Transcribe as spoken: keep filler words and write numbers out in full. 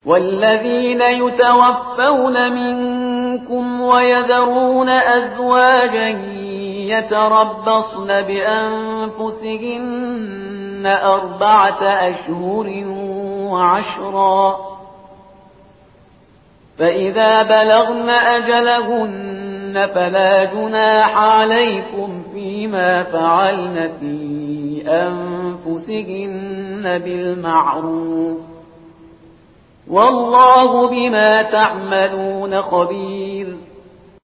والذين يتوفون منكم ويذرون أزواجا يتربصن بأنفسهن أربعة أشهر وعشرا، فإذا بلغن أجلهن فلا جناح عليكم فيما فعلن في أنفسهن بالمعروف، والله بما تعملون خبير.